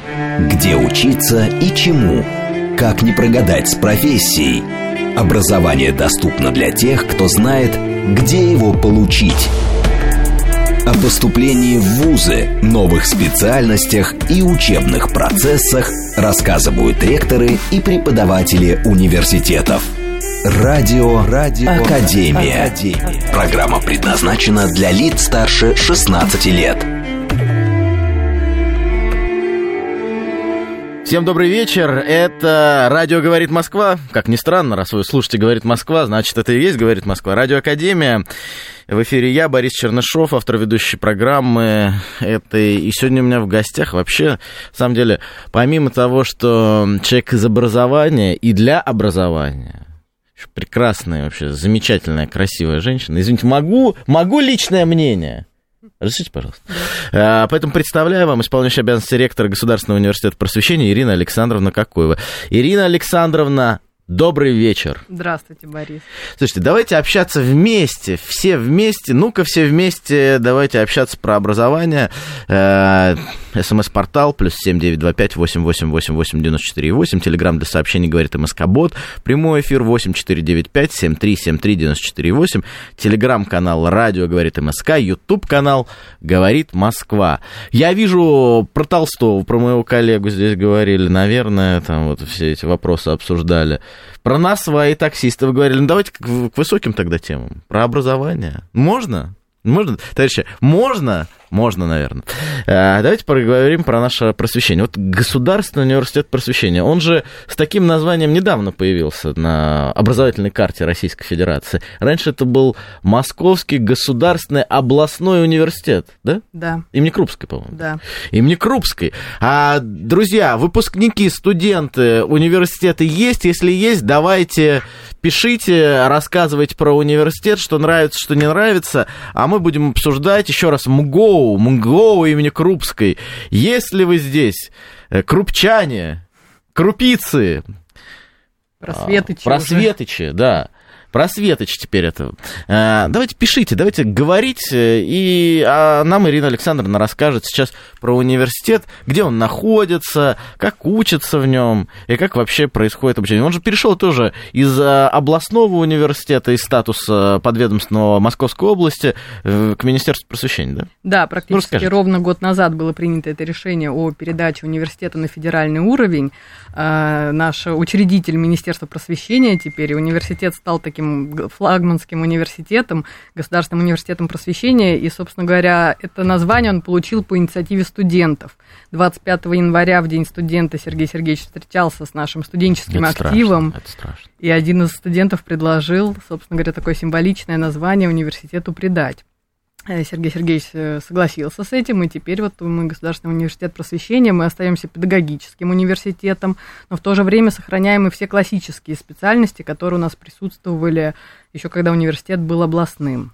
Где учиться и чему? Как не прогадать с профессией? Образование доступно для тех, кто знает, где его получить. О поступлении в вузы, новых специальностях и учебных процессах рассказывают ректоры и преподаватели университетов. Радио Академия. Программа предназначена для лиц старше 16 лет. Всем добрый вечер, это радио «Говорит Москва». Как ни странно, раз вы слушаете «Говорит Москва», значит, это и есть «Говорит Москва». Радио Академия. В эфире я, Борис Чернышов, автор ведущей программы этой. И сегодня у меня в гостях вообще, на самом деле, помимо того, что человек из образования и для образования, прекрасная вообще, замечательная, красивая женщина. Извините, могу личное мнение? Разрешите, пожалуйста. Да. Поэтому представляю вам исполняющий обязанности ректора Государственного университета просвещения Ирина Александровна Кокоева. Ирина Александровна, добрый вечер. Здравствуйте, Борис. Слушайте, давайте общаться вместе, все вместе. Ну-ка, все вместе давайте общаться про образование. СМС-портал +7 925 88 88 94 8. Телеграм для сообщений «Говорит МСК-бот». Прямой эфир 8495 73 73 94 8. Телеграм-канал «Радио Говорит МСК». Ютуб-канал «Говорит Москва». Я вижу про Толстого, про моего коллегу здесь говорили. Наверное, там вот все эти вопросы обсуждали. Про нас, свои таксисты, вы говорили. Ну, давайте к высоким тогда темам. Про образование. Можно? Можно, товарищи? Можно, наверное. Давайте поговорим про наше просвещение. Вот Государственный университет просвещения, он же с таким названием недавно появился на образовательной карте Российской Федерации. Раньше это был Московский государственный областной университет, да? Да. Имени Крупской, по-моему. Да. Имени Крупской. Друзья, выпускники, студенты университета есть? Если есть, давайте пишите, рассказывайте про университет, что нравится, что не нравится, а мы будем обсуждать еще раз МГОУ имени Крупской. Если вы здесь, крупчане, крупицы, просветычи, да. Просветоч теперь это. Давайте пишите, давайте говорить, и нам Ирина Александровна расскажет сейчас про университет, где он находится, как учатся в нем, и как вообще происходит обучение. Он же перешел тоже из областного университета, из статуса подведомственного Московской области к Министерству просвещения, да? Да, практически ровно год назад было принято это решение о передаче университета на федеральный уровень. Наш учредитель Министерства просвещения теперь, университет стал таким флагманским университетом, Государственным университетом просвещения, и, собственно говоря, это название он получил по инициативе студентов. 25 января, в День студента, Сергей Сергеевич встречался с нашим студенческим активом, это страшно. И один из студентов предложил, собственно говоря, такое символичное название университету придать. Сергей Сергеевич согласился с этим, и теперь вот мы Государственный университет просвещения, мы остаемся педагогическим университетом, но в то же время сохраняем и все классические специальности, которые у нас присутствовали еще когда университет был областным.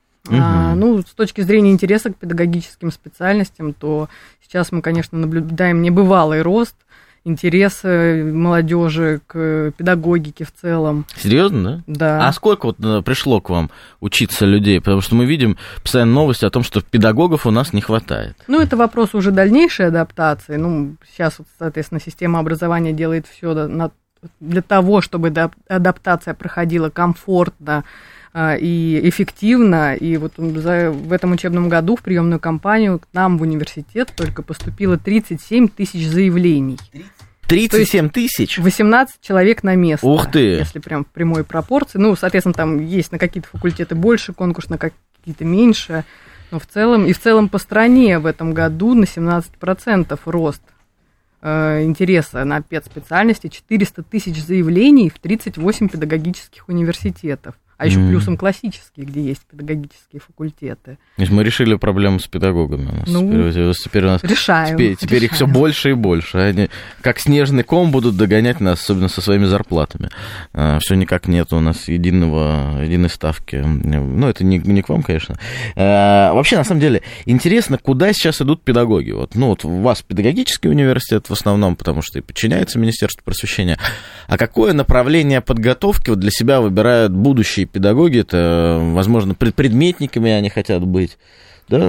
С точки зрения интереса к педагогическим специальностям, то сейчас мы, конечно, наблюдаем небывалый рост интереса молодежи к педагогике в целом. Серьезно, да? Да. А сколько вот пришло к вам учиться людей? Потому что мы видим постоянно новости о том, что педагогов у нас не хватает. Это вопрос уже дальнейшей адаптации. Сейчас, соответственно, система образования делает все для того, чтобы адаптация проходила комфортно и эффективно. И вот в этом учебном году в приемную кампанию к нам в университет только поступило 37 тысяч заявлений. 37 тысяч? 18 человек на место. Ух ты! Если прям в прямой пропорции. Соответственно, там есть на какие-то факультеты больше конкурс, на какие-то меньше. Но в целом по стране в этом году на 17% рост интереса на педспециальности, 400 тысяч заявлений в 38 педагогических университетов. А еще плюсом классические, где есть педагогические факультеты. То есть мы решили проблему с педагогами у нас. Теперь у нас решаем. Теперь их все больше и больше. Они как снежный ком будут догонять нас, особенно со своими зарплатами. Все никак нет у нас единой ставки. Это не к вам, конечно. Вообще, на самом деле, интересно, куда сейчас идут педагоги. Вот у вас педагогический университет в основном, потому что и подчиняется Министерству просвещения. А какое направление подготовки для себя выбирают будущие педагоги? Это, возможно, предметниками они хотят быть, да?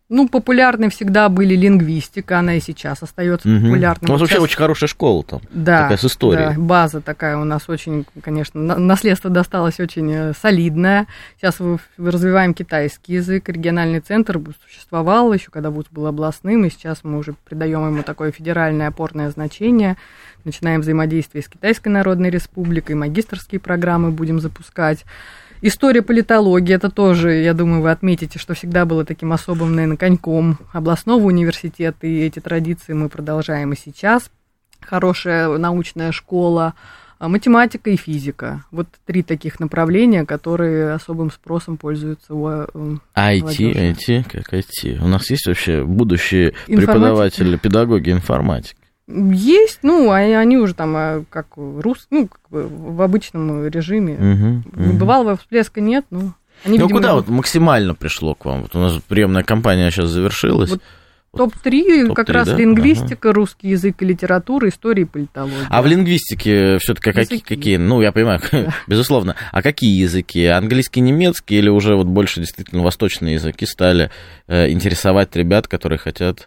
Ну, популярны всегда были лингвистика, она и сейчас остается популярной. У вас вообще очень хорошая школа там, да, такая с историей. Да, база такая у нас очень, конечно, наследство досталось очень солидное. Сейчас мы развиваем китайский язык, региональный центр существовал еще, когда вуз был областным, и сейчас мы уже придаем ему такое федеральное опорное значение. Начинаем взаимодействие с Китайской Народной Республикой, магистерские программы будем запускать. История политологии, это тоже, я думаю, вы отметите, что всегда было таким особым, наверное, коньком областного университета, и эти традиции мы продолжаем и сейчас. Хорошая научная школа, математика и физика. Вот 3 таких направления, которые особым спросом пользуются у IT, как IT? У нас есть вообще будущие преподаватели, педагоги информатики? Есть, ну, они уже там как в обычном режиме. Бывалого всплеска нет, но... Куда вот максимально пришло к вам? Вот у нас приемная кампания сейчас завершилась. Вот топ-3 как раз, да? Лингвистика, русский язык и литература, история и политология. А в лингвистике все-таки какие? Ну, я понимаю, безусловно. А какие языки? Английский, немецкий или уже вот больше действительно восточные языки стали интересовать ребят, которые хотят...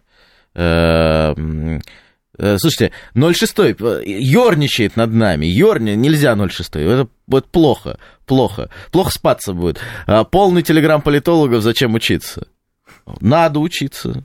Слушайте, 0,6 ёрничает над нами. Нельзя 0,6. Это вот плохо. Плохо спаться будет. Полный телеграм политологов, зачем учиться? Надо учиться.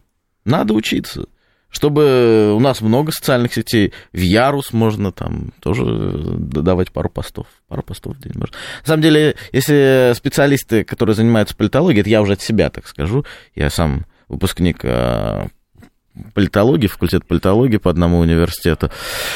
Чтобы у нас много социальных сетей. В Ярус можно там тоже давать пару постов в день. Можно. На самом деле, если специалисты, которые занимаются политологией, это я уже от себя так скажу, я сам выпускник политологии, факультет политологии по одному университету.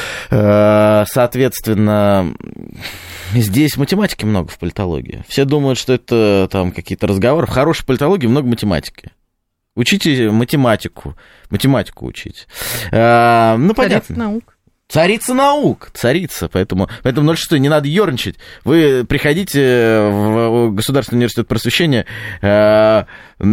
Соответственно, здесь математики много в политологии. Все думают, что это там какие-то разговоры. В хорошей политологии много математики. Учите математику учите. Ну, понятно. Царица наук, поэтому 0,6 не надо ерничать. Вы приходите в Государственный университет просвещения, я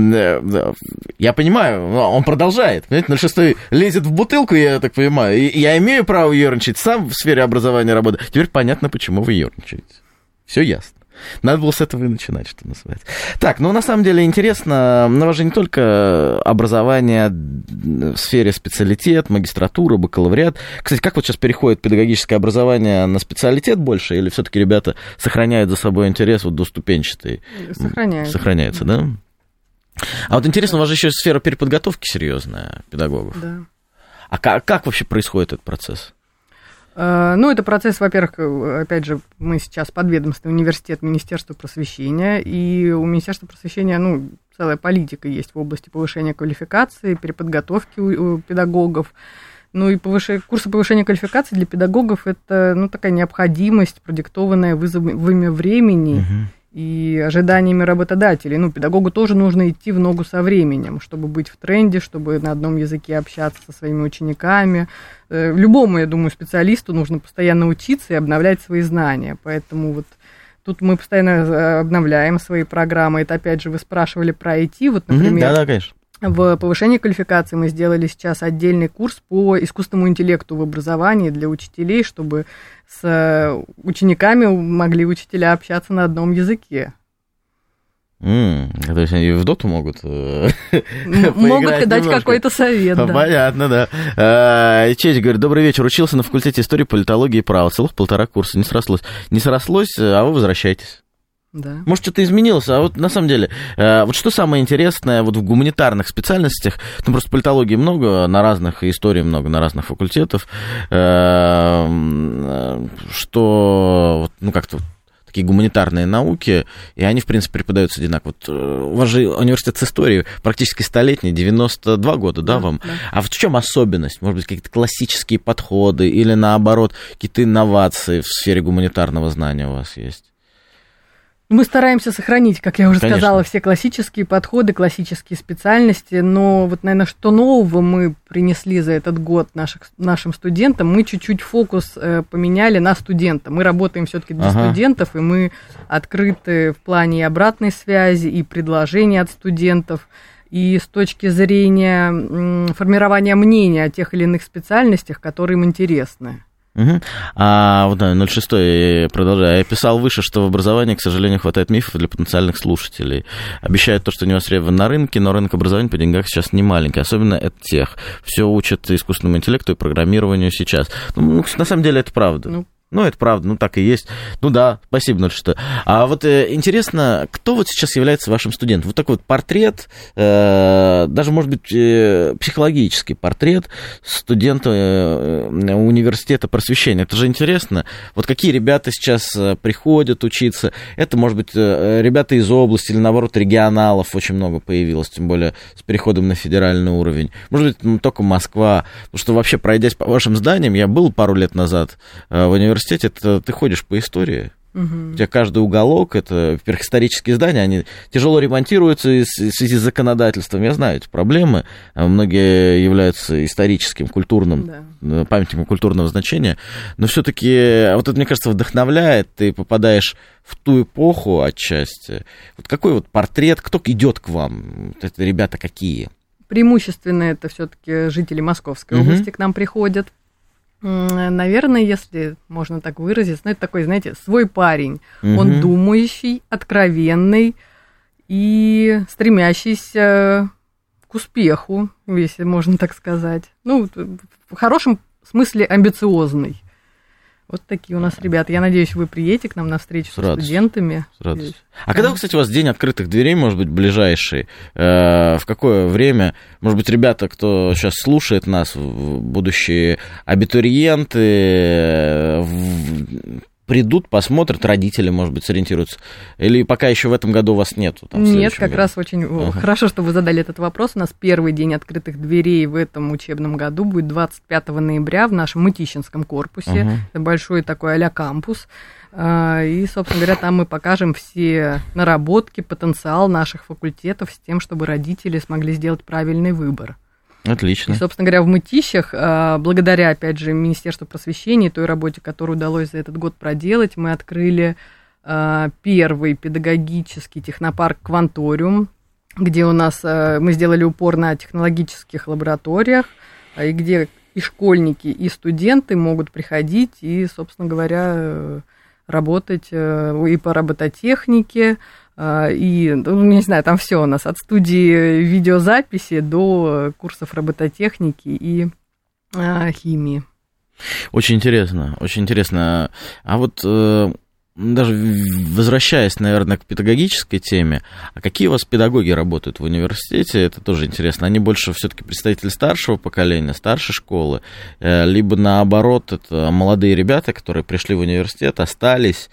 понимаю, он продолжает, понимаете, 0,6 лезет в бутылку, я так понимаю, и я имею право ерничать, сам в сфере образования работаю. Теперь понятно, почему вы ерничаете. Все ясно. Надо было с этого и начинать, что называется. Так, ну, на самом деле, интересно, у вас же не только образование в сфере специалитет, магистратура, бакалавриат. Кстати, как вот сейчас переходит педагогическое образование на специалитет больше, или все-таки ребята сохраняют за собой интерес вот двуступенчатый? Сохраняется, да? А вот интересно, у вас же еще сфера переподготовки серьезная педагогов. Да. А как вообще происходит этот процесс? Ну, это процесс, во-первых, опять же, мы сейчас подведомственный университет Министерства просвещения, и у Министерства просвещения, ну, целая политика есть в области повышения квалификации, переподготовки у педагогов. Ну, и курсы повышения квалификации для педагогов – это, ну, такая необходимость, продиктованная вызовами времени и ожиданиями работодателей. Ну, педагогу тоже нужно идти в ногу со временем, чтобы быть в тренде, чтобы на одном языке общаться со своими учениками. Любому, я думаю, специалисту нужно постоянно учиться и обновлять свои знания. Поэтому вот тут мы постоянно обновляем свои программы. Это, опять же, вы спрашивали про IT. Вот, например, да, конечно. В повышении квалификации мы сделали сейчас отдельный курс по искусственному интеллекту в образовании для учителей, чтобы с учениками могли учителя общаться на одном языке. То есть они в доту могут могут дать какой-то совет, да. Понятно, да. Честь говорит, добрый вечер, учился на факультете истории, политологии и права, целых 1,5 курса, не срослось, а вы возвращаетесь. Да. Может, что-то изменилось, а вот на самом деле, вот что самое интересное вот в гуманитарных специальностях, ну, просто политологии много на разных, и истории много на разных факультетах, что, ну, как-то такие гуманитарные науки, и они, в принципе, преподаются одинаково. Вот у вас же университет с историей практически столетний, 92 года, да, вам? Да. А вот в чем особенность? Может быть, какие-то классические подходы или, наоборот, какие-то инновации в сфере гуманитарного знания у вас есть? Мы стараемся сохранить, как я уже сказала, все классические подходы, классические специальности, но вот, наверное, что нового мы принесли за этот год нашим студентам, мы чуть-чуть фокус поменяли на студента. Мы работаем все-таки для студентов, и мы открыты в плане и обратной связи, и предложений от студентов, и с точки зрения формирования мнения о тех или иных специальностях, которые им интересны. Угу. А вот 06 продолжаю. Я писал выше, что в образовании, к сожалению, хватает мифов для потенциальных слушателей. Обещают то, что не востребован на рынке, но рынок образования по деньгам сейчас не маленький, особенно EdTech. Все учат искусственному интеллекту и программированию сейчас. Ну, на самом деле это правда. Ну, это правда, так и есть. Ну да, спасибо, что. А вот интересно, кто вот сейчас является вашим студентом? Вот такой вот портрет, даже, может быть, психологический портрет студента университета просвещения. Это же интересно. Вот какие ребята сейчас приходят учиться? Это, может быть, ребята из области или, наоборот, регионалов очень много появилось, тем более с переходом на федеральный уровень. Может быть, только Москва. Потому что вообще, пройдясь по вашим зданиям, я был пару лет назад в университете, это ты ходишь по истории. У тебя каждый уголок, это, во-первых, исторические здания, они тяжело ремонтируются в связи с законодательством. Я знаю эти проблемы. Многие являются историческим, культурным, памятником культурного значения. Но все-таки, вот это, мне кажется, вдохновляет. Ты попадаешь в ту эпоху отчасти. Вот какой вот портрет, кто идет к вам? Вот это ребята какие? Преимущественно это все-таки жители Московской области к нам приходят. Наверное, если можно так выразиться, это такой, знаете, свой парень. Он думающий, откровенный и стремящийся к успеху, если можно так сказать. Ну, в хорошем смысле амбициозный. Вот такие у нас ребята. Я надеюсь, вы приедете к нам на встречу с студентами. А когда, кстати, у вас день открытых дверей, может быть, ближайший? В какое время? Может быть, ребята, кто сейчас слушает нас, будущие абитуриенты, придут, посмотрят, родители, может быть, сориентируются? Или пока еще в этом году у вас нету? Нет, как раз очень хорошо, что вы задали этот вопрос. У нас первый день открытых дверей в этом учебном году будет 25 ноября в нашем Мытищинском корпусе. Это большой такой а-ля кампус. И, собственно говоря, там мы покажем все наработки, потенциал наших факультетов с тем, чтобы родители смогли сделать правильный выбор. Отлично. И, собственно говоря, в Мытищах, благодаря, опять же, Министерству просвещения, той работе, которую удалось за этот год проделать, мы открыли первый педагогический технопарк «Кванториум», где у нас мы сделали упор на технологических лабораториях, и где и школьники, и студенты могут приходить и, собственно говоря, работать и по робототехнике, и, не знаю, там все у нас, от студии видеозаписи до курсов робототехники и химии. Очень интересно, очень интересно. А вот даже возвращаясь, наверное, к педагогической теме, а какие у вас педагоги работают в университете? Это тоже интересно. Они больше все-таки представители старшего поколения, старшей школы, либо наоборот, это молодые ребята, которые пришли в университет, остались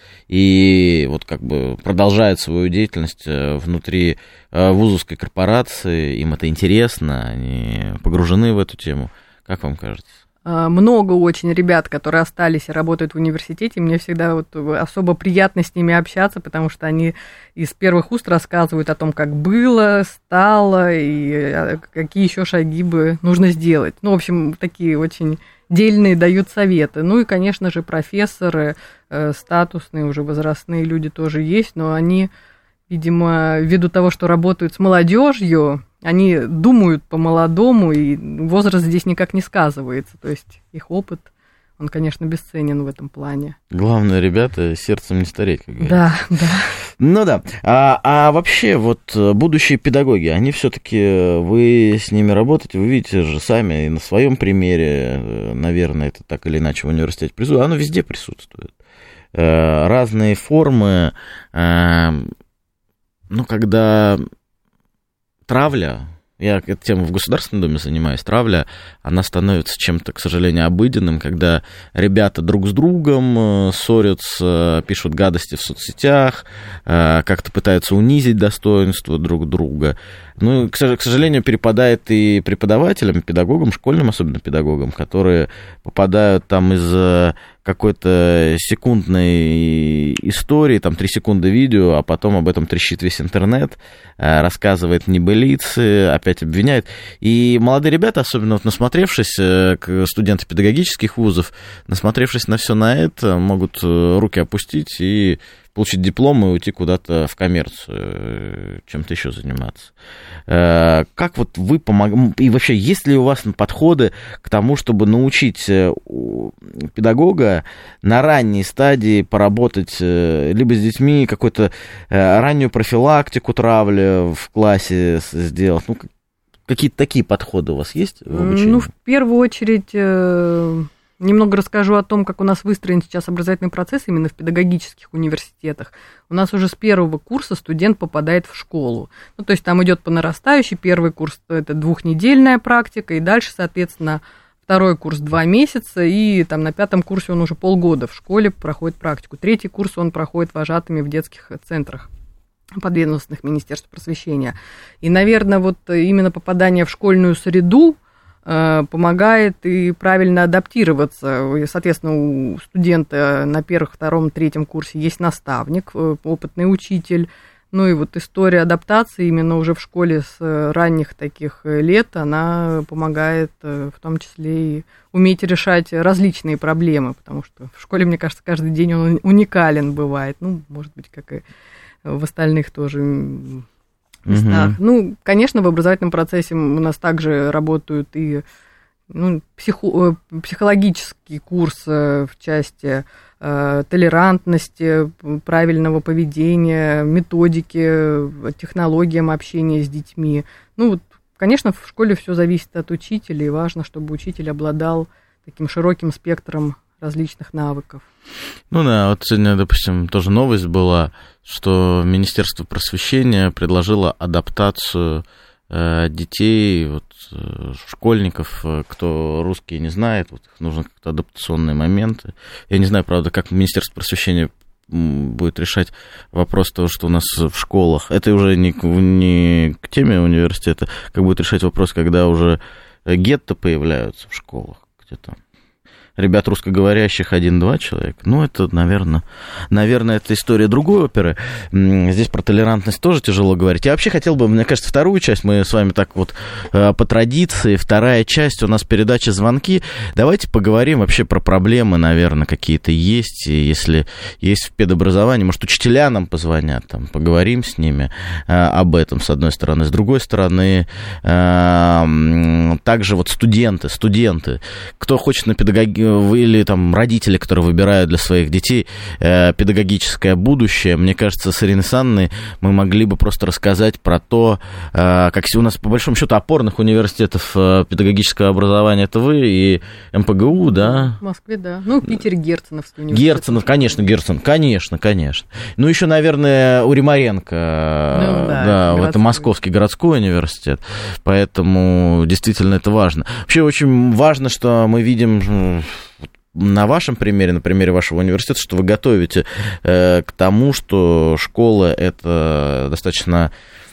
и вот как бы продолжают свою деятельность внутри вузовской корпорации, им это интересно, они погружены в эту тему. Как вам кажется? Много очень ребят, которые остались и работают в университете. Мне всегда вот особо приятно с ними общаться, потому что они из первых уст рассказывают о том, как было, стало, и какие еще шаги бы нужно сделать. Ну, в общем, такие очень дельные дают советы. Ну и, конечно же, профессоры, статусные, уже возрастные люди тоже есть, но они, видимо, ввиду того, что работают с молодежью, они думают по-молодому, и возраст здесь никак не сказывается. То есть их опыт, он, конечно, бесценен в этом плане. Главное, ребята, сердцем не стареть, как говорится. Да, да. Ну да. А вообще, вот будущие педагоги, они все-таки, вы с ними работаете, вы видите же сами и на своем примере, наверное, это так или иначе в университете присутствует, оно везде присутствует. Разные формы, когда травля, я эту тему в Государственном Думе занимаюсь, травля, она становится чем-то, к сожалению, обыденным, когда ребята друг с другом ссорятся, пишут гадости в соцсетях, как-то пытаются унизить достоинство друг друга. Ну, к сожалению, перепадает и преподавателям, педагогам, школьным особенно педагогам, которые попадают там из какой-то секундной истории, там 3 секунды видео, а потом об этом трещит весь интернет, рассказывает небылицы, опять обвиняет. И молодые ребята, особенно вот насмотревшись, студенты педагогических вузов, насмотревшись на все на это, могут руки опустить и получить диплом и уйти куда-то в коммерцию, чем-то еще заниматься. Как вот вы помогаете, и вообще, есть ли у вас подходы к тому, чтобы научить педагога на ранней стадии поработать либо с детьми, какую-то раннюю профилактику травли в классе сделать? Ну, какие-то такие подходы у вас есть в обучении? Ну, в первую очередь... Немного расскажу о том, как у нас выстроен сейчас образовательный процесс именно в педагогических университетах. У нас уже с первого курса студент попадает в школу. Ну, то есть там идет по нарастающей. Первый курс – это 2-недельная практика, и дальше, соответственно, второй курс 2 месяца, и там на 5-м курсе он уже полгода в школе проходит практику. 3-й курс он проходит вожатыми в детских центрах подведомственных Министерства просвещения. И, наверное, вот именно попадание в школьную среду помогает и правильно адаптироваться. Соответственно, у студента на 1-м, 2-м, 3-м курсе есть наставник, опытный учитель. Ну и вот история адаптации именно уже в школе с ранних таких лет, она помогает в том числе и уметь решать различные проблемы, потому что в школе, мне кажется, каждый день он уникален бывает. Ну, может быть, как и в остальных тоже местах. Ну, конечно, в образовательном процессе у нас также работают и психологический курс в части толерантности, правильного поведения, методики, технологиям общения с детьми. Ну, вот, конечно, в школе все зависит от учителя, и важно, чтобы учитель обладал таким широким спектром различных навыков. Ну да, вот сегодня, допустим, тоже новость была, что Министерство просвещения предложило адаптацию детей, вот, школьников, кто русский не знает, вот, их нужны как-то адаптационные моменты. Я не знаю, правда, как Министерство просвещения будет решать вопрос того, что у нас в школах, это уже не к теме университета, как будет решать вопрос, когда уже гетто появляются в школах, где там ребят русскоговорящих 1-2 человека. Ну, это, наверное, это история другой оперы. Здесь про толерантность тоже тяжело говорить. Я вообще хотел бы, мне кажется, вторую часть, мы с вами так вот по традиции, вторая часть у нас передача «Звонки». Давайте поговорим вообще про проблемы, наверное, какие-то есть. И если есть в педобразовании, может, учителя нам позвонят, там, поговорим с ними об этом, с одной стороны. С другой стороны, также вот студенты, кто хочет на педагогию, или там родители, которые выбирают для своих детей педагогическое будущее. Мне кажется, с Ириной Александровной мы могли бы просто рассказать про то, как у нас, по большому счету, опорных университетов педагогического образования это вы и МПГУ, да? В Москве, да. Ну, Питер Герценовский университет. Герценов, конечно. Ну, еще, наверное, у Римаренко, это Московский городской университет, поэтому действительно это важно. Вообще очень важно, что мы видим на вашем примере, на примере вашего университета, что вы готовите к тому, что школа — это достаточно,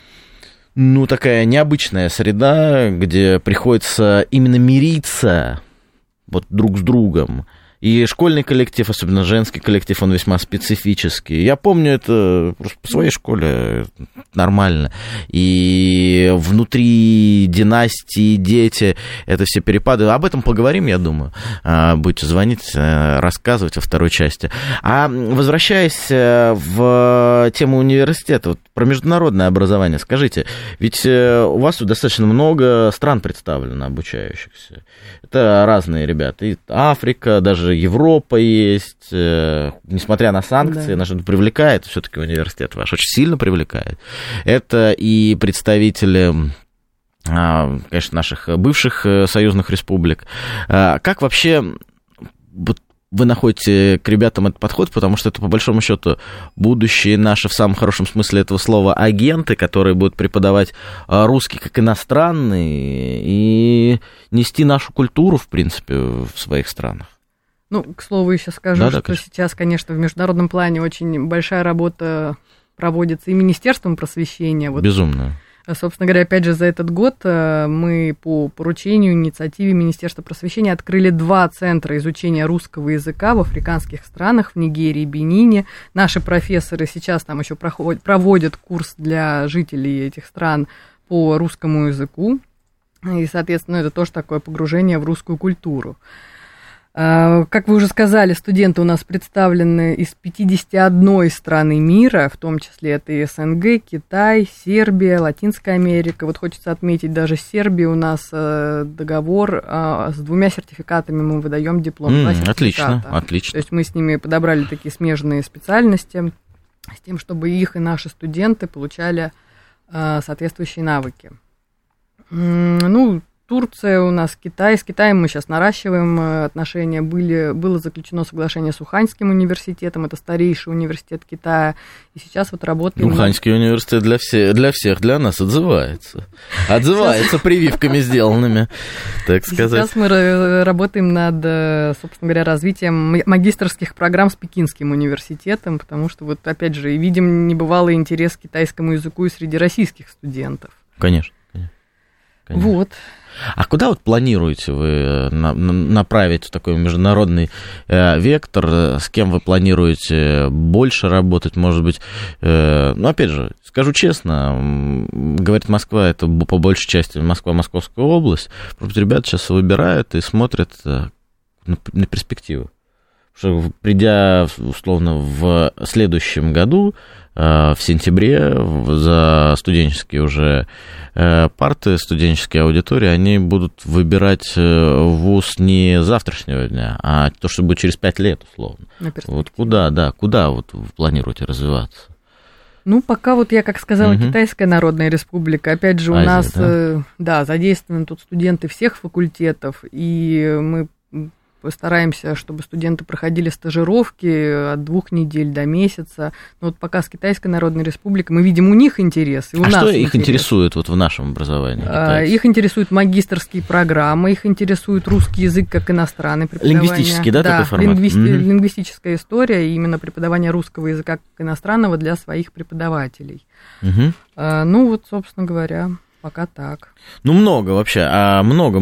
такая необычная среда, где приходится именно мириться вот друг с другом. И школьный коллектив, особенно женский коллектив, он весьма специфический. Я помню это просто по своей школе нормально. И внутри династии, дети, это все перепады. Об этом поговорим, я думаю. Будете звонить, рассказывать во второй части. А возвращаясь в тему университета, вот про международное образование, скажите, ведь у вас достаточно много стран представлено обучающихся. Это разные ребята. И Африка, даже Европа есть, несмотря на санкции, да. Нас же привлекает, все-таки университет ваш очень сильно привлекает. Это и представители, конечно, наших бывших союзных республик. Как вообще вы находите к ребятам этот подход, потому что это, по большому счету, будущие наши, в самом хорошем смысле этого слова, агенты, которые будут преподавать русский как иностранный и нести нашу культуру, в принципе, в своих странах. Ну, к слову, еще скажу, что конечно. Сейчас, конечно, в международном плане очень большая работа проводится и Министерством просвещения. Вот, безумно. Собственно говоря, опять же, за этот год мы по поручению, инициативе Министерства просвещения открыли 2 центра изучения русского языка в африканских странах, в Нигерии и Бенине. Наши профессоры сейчас там еще проводят курс для жителей этих стран по русскому языку. И, соответственно, это тоже такое погружение в русскую культуру. Как вы уже сказали, студенты у нас представлены из 51 страны мира, в том числе это и СНГ, Китай, Сербия, Латинская Америка. Вот хочется отметить, даже с Сербией у нас договор с 2 сертификатами, мы выдаем диплом. Отлично, отлично. То есть мы с ними подобрали такие смежные специальности, с тем, чтобы их и наши студенты получали соответствующие навыки. Турция у нас, Китай. С Китаем мы сейчас наращиваем отношения. Было заключено соглашение с Уханьским университетом, это старейший университет Китая. И сейчас вот работаем... Уханьский университет для всех, для нас отзывается. Отзывается прививками сделанными, так сказать. Сейчас мы работаем над, собственно говоря, развитием магистерских программ с Пекинским университетом, потому что, вот опять же, видим небывалый интерес к китайскому языку и среди российских студентов. Конечно. Вот. А куда вот планируете вы направить в такой международный вектор? С кем вы планируете больше работать? Может быть, опять же, скажу честно, говорит Москва, это по большей части Москва, Московская область. Просто ребята сейчас выбирают и смотрят на перспективу. Что, придя, условно, в следующем году, в сентябре, за студенческие уже парты, студенческие аудитории, они будут выбирать вуз не завтрашнего дня, а то, что будет через 5 лет, условно. Вот куда вот вы планируете развиваться? Пока вот я, как сказала, Китайская Народная Республика, опять же, у нас, задействованы тут студенты всех факультетов, и мы стараемся, чтобы студенты проходили стажировки от 2 недель до месяца. Но вот пока с Китайской Народной Республикой мы видим у них интерес, и у нас что их интересует вот в нашем образовании? Их интересуют магистерские программы, их интересует русский язык как иностранный, преподавание. Лингвистический, такой формат? Лингвистическая история, и именно преподавание русского языка как иностранного для своих преподавателей. Вот, собственно говоря... Пока так. Много вообще, много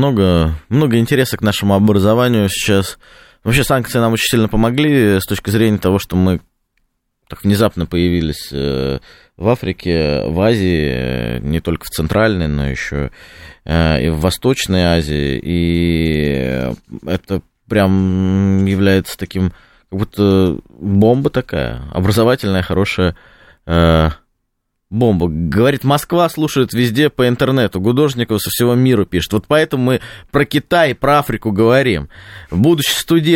интереса к нашему образованию сейчас. Вообще санкции нам очень сильно помогли с точки зрения того, что мы так внезапно появились в Африке, в Азии, не только в Центральной, но еще и в Восточной Азии. И это прям является таким, как будто бомба такая, образовательная, хорошая бомба. Говорит, Москва слушает везде по интернету, гудожников со всего мира пишет. Вот поэтому мы про Китай, про Африку говорим. Будущие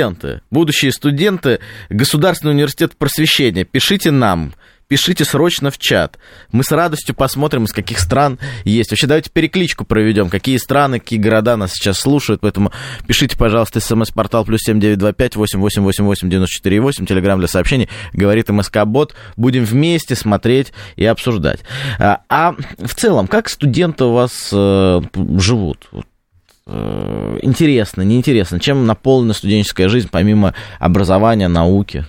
студенты Государственного университета просвещения, пишите нам, пишите срочно в чат. Мы с радостью посмотрим, из каких стран есть. Вообще, давайте перекличку проведем, какие страны, какие города нас сейчас слушают. Поэтому пишите, пожалуйста, смс-портал +7 925 888 94 8, телеграм для сообщений, говорит МСК-бот. Будем вместе смотреть и обсуждать. А в целом, как студенты у вас живут? Интересно, неинтересно? Чем наполнена студенческая жизнь, помимо образования, науки?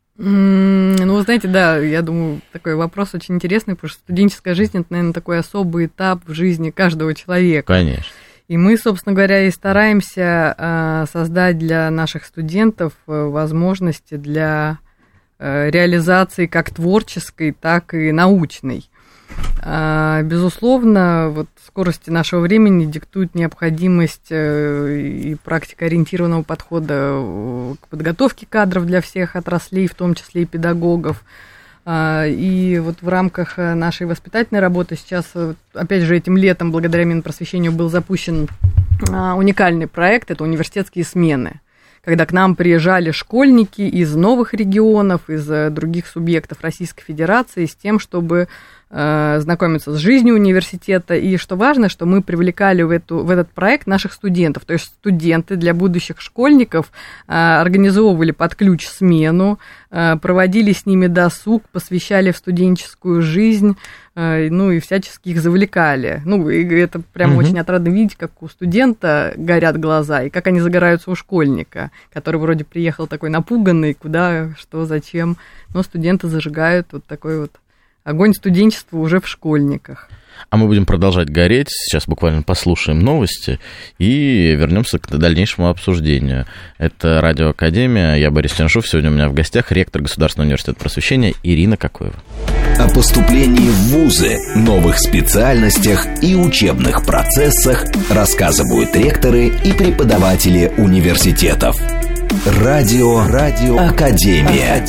Вы знаете, да, я думаю, такой вопрос очень интересный, потому что студенческая жизнь – это, наверное, такой особый этап в жизни каждого человека. Конечно. И мы, собственно говоря, и стараемся создать для наших студентов возможности для реализации как творческой, так и научной. Безусловно, вот скорости нашего времени диктует необходимость и практикоориентированного подхода к подготовке кадров для всех отраслей, в том числе и педагогов. И вот в рамках нашей воспитательной работы сейчас, опять же, этим летом, благодаря Минпросвещению, был запущен уникальный проект, это университетские смены, когда к нам приезжали школьники из новых регионов, из других субъектов Российской Федерации с тем, чтобы знакомиться с жизнью университета. И что важно, что мы привлекали в этот проект наших студентов. То есть студенты для будущих школьников организовывали под ключ смену, проводили с ними досуг, посвящали в студенческую жизнь, и всячески их завлекали. И это прямо очень отрадно видеть, как у студента горят глаза, и как они загораются у школьника, который вроде приехал такой напуганный, куда, что, зачем. Но студенты зажигают вот такой вот огонь студенчества уже в школьниках. А мы будем продолжать гореть. Сейчас буквально послушаем новости и вернемся к дальнейшему обсуждению. Это Радио Академия. Я Борис Тяншов. Сегодня у меня в гостях ректор Государственного университета просвещения Ирина Кокоева. О поступлении в вузы, новых специальностях и учебных процессах рассказывают ректоры и преподаватели университетов. Радио Академия.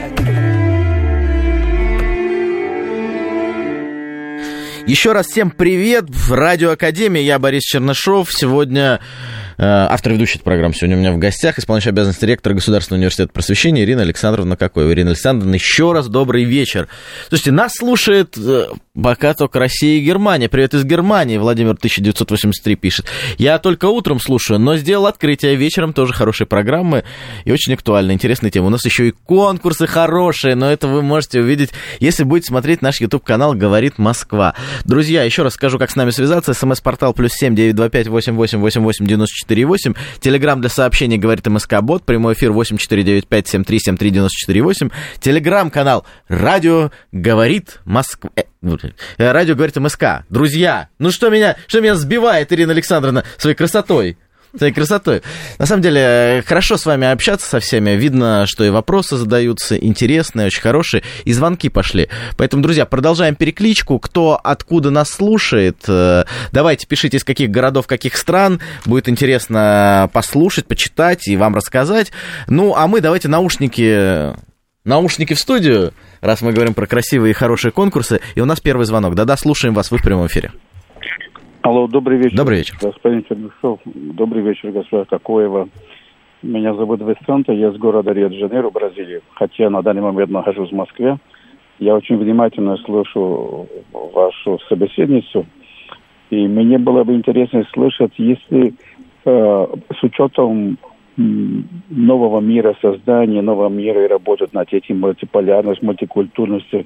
Еще раз всем привет. Радио Академия. Я Борис Чернышов. Сегодня автор ведущей программы. Сегодня у меня в гостях исполняющий обязанности ректора Государственного университета просвещения Ирина Александровна Кокоева. Ирина Александровна, еще раз добрый вечер. Слушайте, нас слушает пока только Россия и Германия. Привет из Германии. Владимир 1983 пишет. Я только утром слушаю, но сделал открытие вечером. Тоже хорошие программы и очень актуальные, интересные темы. У нас еще и конкурсы хорошие, но это вы можете увидеть, если будете смотреть наш YouTube-канал «Говорит Москва». Друзья, еще раз скажу, как с нами связаться. СМС-портал +7 925 88 88 94 8. Телеграм для сообщений «Говорит МСК-бот». Прямой эфир 8495 73 73 94 8. Телеграм-канал «Радио говорит Москва». Радио говорит МСК. Друзья, ну что меня сбивает, Ирина Александровна, своей красотой? На самом деле, хорошо с вами общаться со всеми. Видно, что и вопросы задаются интересные, очень хорошие, и звонки пошли. Поэтому, друзья, продолжаем перекличку. Кто откуда нас слушает, давайте пишите, из каких городов, каких стран. Будет интересно послушать, почитать и вам рассказать. Ну, а мы давайте наушники в студию, раз мы говорим про красивые и хорошие конкурсы. И у нас первый звонок. Да-да, слушаем вас, вы в прямом эфире. Алло, добрый вечер. Добрый вечер. Господин Чернышов, добрый вечер, госпожа Кокоева. Меня зовут Весанта, я с города Рио-де-Жанейро, Бразилия. Хотя на данный момент нахожусь в Москве. Я очень внимательно слушаю вашу собеседницу. И мне было бы интересно слышать, если с учетом нового мира, создания нового мира и работать над этим мультиполярностью, мультикультурностью,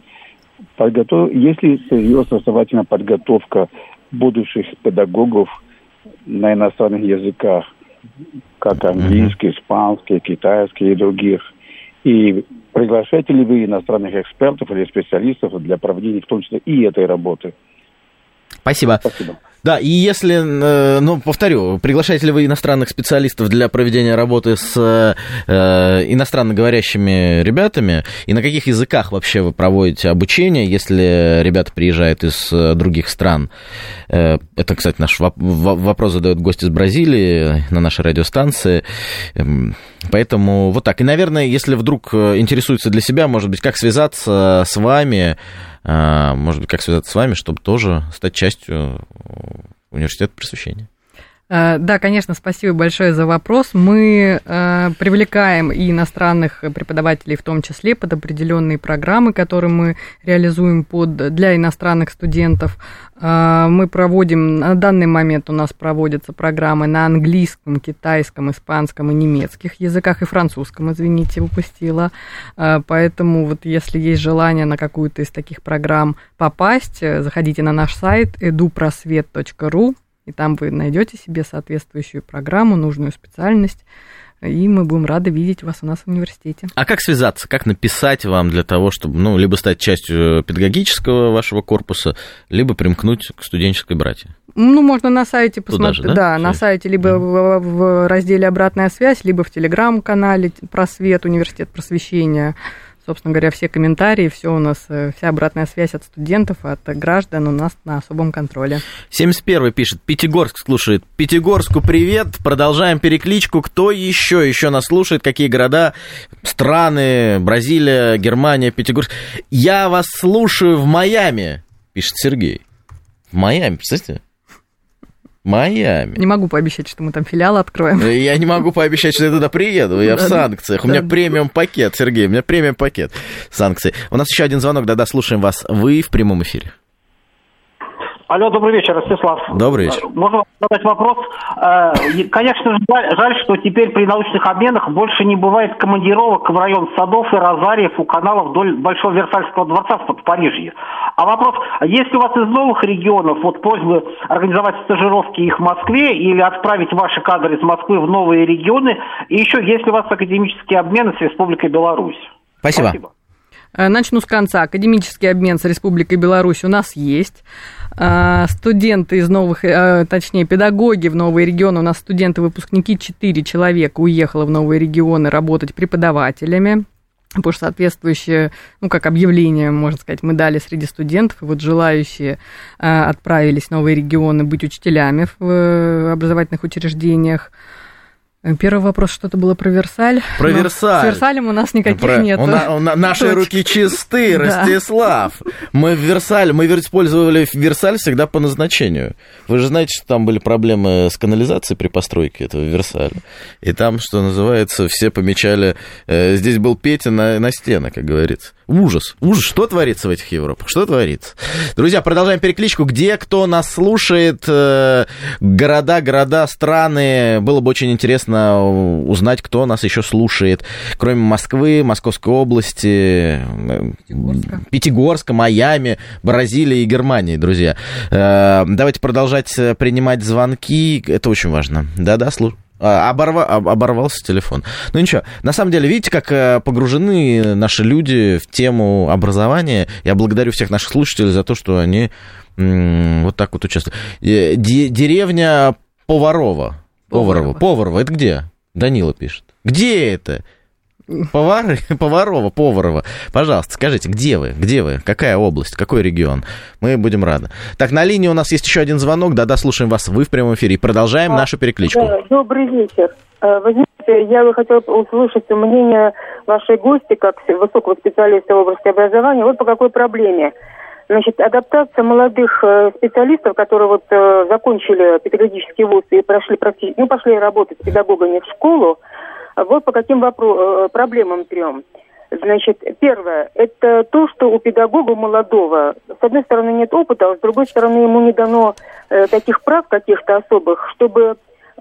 если серьезно основательная подготовка будущих педагогов на иностранных языках, как английский, испанский, китайский и других. И приглашаете ли вы иностранных экспертов или специалистов для проведения в том числе и этой работы? Спасибо. Да, и если, повторю, приглашаете ли вы иностранных специалистов для проведения работы с иностранно говорящими ребятами, и на каких языках вообще вы проводите обучение, если ребята приезжают из других стран? Это, кстати, наш вопрос задает гость из Бразилии на нашей радиостанции. Поэтому вот так. И, наверное, если вдруг интересуется для себя, может быть, как связаться с вами, чтобы тоже стать частью университета просвещения. Да, конечно, спасибо большое за вопрос. Мы привлекаем и иностранных преподавателей в том числе под определенные программы, которые мы реализуем для иностранных студентов. Мы проводим, на данный момент у нас проводятся программы на английском, китайском, испанском и немецких языках, и французском, упустила. Поэтому вот если есть желание на какую-то из таких программ попасть, заходите на наш сайт eduprosvet.ru, и там вы найдете себе соответствующую программу, нужную специальность, и мы будем рады видеть вас у нас в университете. А как связаться, как написать вам для того, чтобы, либо стать частью педагогического вашего корпуса, либо примкнуть к студенческой братье? Можно на сайте посмотреть. Туда же, да, на сайте, либо в разделе «Обратная связь», либо в телеграм-канале «Просвет», университет просвещения. Собственно говоря, все комментарии, все у нас, вся обратная связь от студентов, от граждан у нас на особом контроле. 71-й пишет, Пятигорск слушает. Пятигорску привет, продолжаем перекличку. Кто еще нас слушает, какие города, страны, Бразилия, Германия, Пятигорск. Я вас слушаю в Майами, пишет Сергей. В Майами, представляете? Майами. Не могу пообещать, что мы там филиал откроем. Я не могу пообещать, что я туда приеду. Я в санкциях. У меня премиум-пакет, Сергей, у меня премиум-пакет санкций. У нас еще один звонок, да-да, слушаем вас. Вы в прямом эфире. Алло, добрый вечер, Ростислав. Добрый вечер. Можно задать вопрос? Конечно, жаль, что теперь при научных обменах больше не бывает командировок в район Садов и Розариев у канала вдоль Большого Версальского дворца в Париже. А вопрос, есть ли у вас из новых регионов просьбы организовать стажировки их в Москве или отправить ваши кадры из Москвы в новые регионы? И еще, есть ли у вас академические обмены с Республикой Беларусь? Спасибо. Начну с конца. Академический обмен с Республикой Беларусь у нас есть. Студенты из новых, точнее, педагоги в новые регионы, у нас студенты-выпускники, 4 человека уехало в новые регионы работать преподавателями. потому что соответствующее, как объявление, можно сказать, мы дали среди студентов, и вот желающие отправились в новые регионы быть учителями в образовательных учреждениях. Первый вопрос, что-то было про Версаль. Про Версаль. С Версалем у нас никаких нет. Наши руки чисты, Ростислав. Мы использовали Версаль всегда по назначению. Вы же знаете, что там были проблемы с канализацией при постройке этого Версаля. И там, что называется, все помечали, здесь был Петя на стенах, как говорится. Ужас. Что творится в этих Европах? Что творится? Друзья, продолжаем перекличку. Где кто нас слушает? Города, страны. Было бы очень интересно узнать, кто нас еще слушает. Кроме Москвы, Московской области, Пятигорска, Майами, Бразилии и Германии, друзья. Давайте продолжать принимать звонки. Это очень важно. Да-да, слушай. Оборвался телефон. Ну ничего, на самом деле, видите, как погружены наши люди в тему образования. Я благодарю всех наших слушателей за то, что они вот так вот участвуют. Деревня Поварова, это где? Данила пишет. Где это? Поварова. Пожалуйста, скажите, где вы? Какая область? Какой регион? Мы будем рады. Так, на линии у нас есть еще один звонок. Да, слушаем вас. Вы в прямом эфире. И продолжаем нашу перекличку. Да, добрый вечер. Вы знаете, я бы хотела услышать мнение вашей гости, как высокого специалиста в области образования, вот по какой проблеме. Значит, адаптация молодых специалистов, которые вот закончили педагогический вуз и пошли работать педагогами в школу, вот по каким проблемам трем. Значит, первое, это то, что у педагога молодого, с одной стороны, нет опыта, а с другой стороны, ему не дано таких прав каких-то особых, чтобы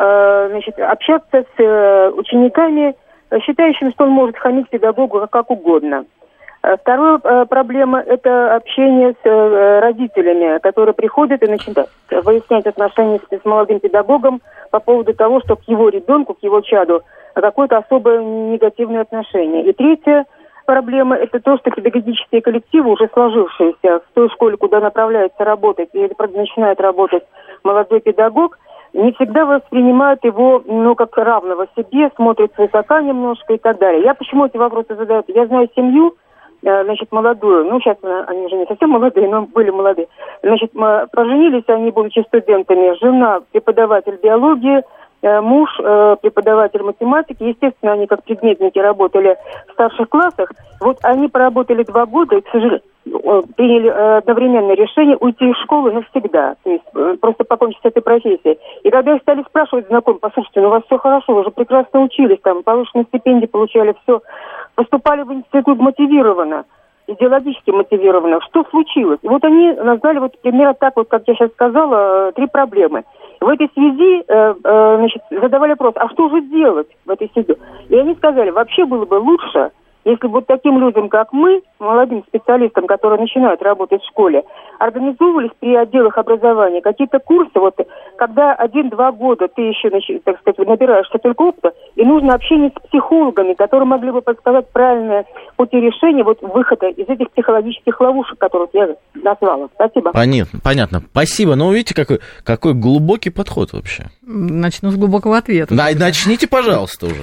общаться с учениками, считающими, что он может хамить педагогу как угодно. Вторая проблема – это общение с родителями, которые приходят и начинают выяснять отношения с молодым педагогом по поводу того, что к его ребенку, к его чаду какое-то особое негативное отношение. И третья проблема – это то, что педагогические коллективы, уже сложившиеся в той школе, куда направляется работать или начинает работать молодой педагог, не всегда воспринимают его, как равного себе, смотрят свысока немножко и так далее. Я почему эти вопросы задаю? Я знаю семью, молодую, сейчас они уже не совсем молодые, но были молодые. Поженились они, будучи студентами, жена преподаватель биологии, муж преподаватель математики. Естественно, они как предметники работали в старших классах. Вот они поработали 2 года и, к сожалению, приняли одновременное решение уйти из школы навсегда. То есть просто покончить с этой профессией. И когда их стали спрашивать знакомые, послушайте, у вас все хорошо, вы же прекрасно учились, повышенные стипендии получали, все. Поступали в институт мотивированно, идеологически мотивированно. Что случилось? И вот они назвали примерно так, как я сейчас сказала, 3 проблемы. В этой связи задавали вопрос, а что же делать в этой связи? И они сказали, вообще было бы лучше, если бы таким людям, как мы, молодым специалистам, которые начинают работать в школе, организовывались при отделах образования какие-то курсы, когда 1-2 года ты еще, набираешься только опыта, и нужно общение с психологами, которые могли бы подсказать правильные пути решения выхода из этих психологических ловушек, которые я назвала. Спасибо. Понятно. Спасибо. Но видите, какой глубокий подход вообще. Начну с глубокого ответа. Начните, пожалуйста, уже.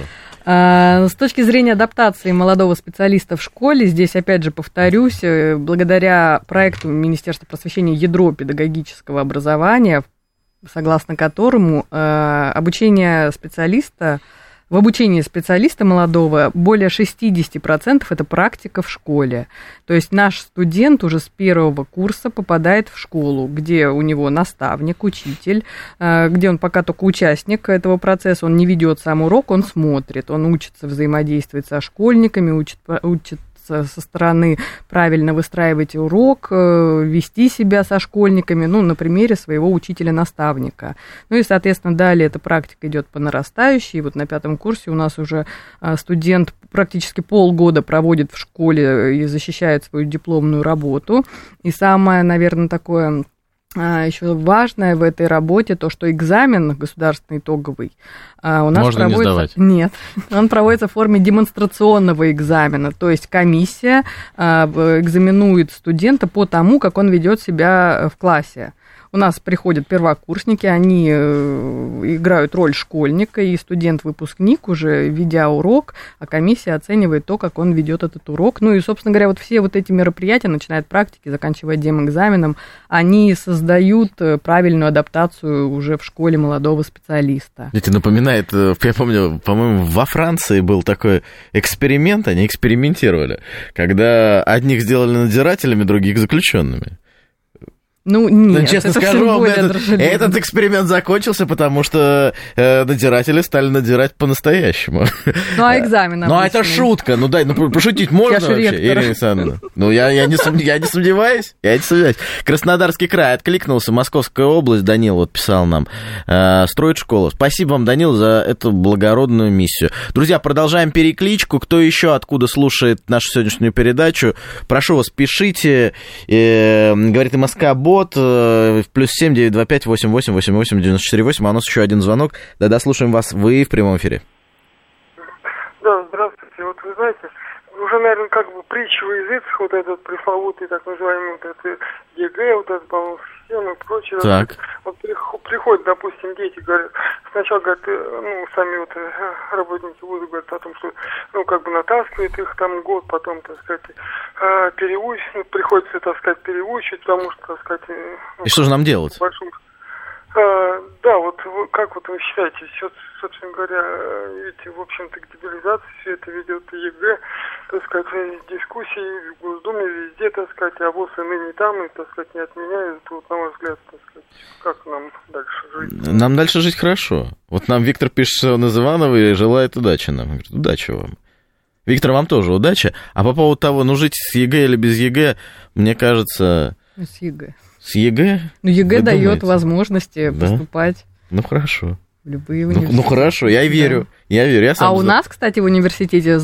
С точки зрения адаптации молодого специалиста в школе, здесь, опять же, повторюсь, благодаря проекту Министерства просвещения «Ядро педагогического образования», согласно которому в обучении специалиста молодого более 60% это практика в школе. То есть наш студент уже с 1 курса попадает в школу, где у него наставник, учитель, где он пока только участник этого процесса, он не ведет сам урок, он смотрит, он учится взаимодействовать со школьниками, учит со стороны правильно выстраивать урок, вести себя со школьниками, на примере своего учителя-наставника. И, соответственно, далее эта практика идет по нарастающей. На 5 курсе у нас уже студент практически полгода проводит в школе и защищает свою дипломную работу. И самое, наверное, такое еще важное в этой работе то, что экзамен государственный итоговый у нас можно проводится... не сдавать. Нет, он проводится в форме демонстрационного экзамена, то есть комиссия экзаменует студента по тому, как он ведет себя в классе. У нас приходят первокурсники, они играют роль школьника, и студент-выпускник уже, ведя урок, а комиссия оценивает то, как он ведет этот урок. Ну и, собственно говоря, вот все вот эти мероприятия, начиная от практики, заканчивая демэкзаменом, они создают правильную адаптацию уже в школе молодого специалиста. Это напоминает, я помню, по-моему, во Франции был такой эксперимент, они экспериментировали, когда одних сделали надзирателями, других заключенными. Ну, нет, честно скажу вам, этот эксперимент закончился, потому что надзиратели стали надзирать по-настоящему. Ну, а экзамен обычный? Ну, а это шутка. Ну, дай, ну, пошутить можно вообще, Ирина Александровна? Ну, я не сомневаюсь. Краснодарский край откликнулся, Московская область, Данил вот писал нам, строит школу. Спасибо вам, Данил, за эту благородную миссию. Друзья, продолжаем перекличку. Кто еще откуда слушает нашу сегодняшнюю передачу, прошу вас, пишите. Говорит МСК-бот. Плюс 7 925 88 88 94 8. А у нас еще один звонок. Да-да, слушаем вас. Вы в прямом эфире. Да, здравствуйте. Вот вы знаете, уже, наверное, как бы притча во языцах, вот этот пресловутый, так называемый, вот это ЕГЭ, вот этот баллон системы и прочее. Так. Вот приходят, допустим, дети, говорят, сначала говорят, ну, сами вот работники вуза говорят о том, что, ну, как бы натаскивают их там год, потом, так сказать, приходится, так сказать, переучить, потому что, так сказать... Ну, и что же нам делать? Да, вот как вот вы считаете, собственно говоря, ведь, в общем-то, к дебилизации все это ведет ЕГЭ, так сказать, дискуссии в Госдуме везде, так сказать, а ВОЗ и ныне там, и, так сказать, не отменяют. Вот, на мой взгляд, так сказать, как нам дальше жить? Нам дальше жить хорошо. Вот нам Виктор пишет, что он из Иванова и желает удачи нам. Говорит, удачи вам. Виктор, вам тоже удачи. А по поводу того, ну, жить с ЕГЭ или без ЕГЭ, мне кажется... С ЕГЭ. С ЕГЭ? Ну, ЕГЭ дает возможности поступать. Ну, хорошо. В любые университеты. Ну, хорошо, я верю. Да. Я верю. А у нас, кстати, в университете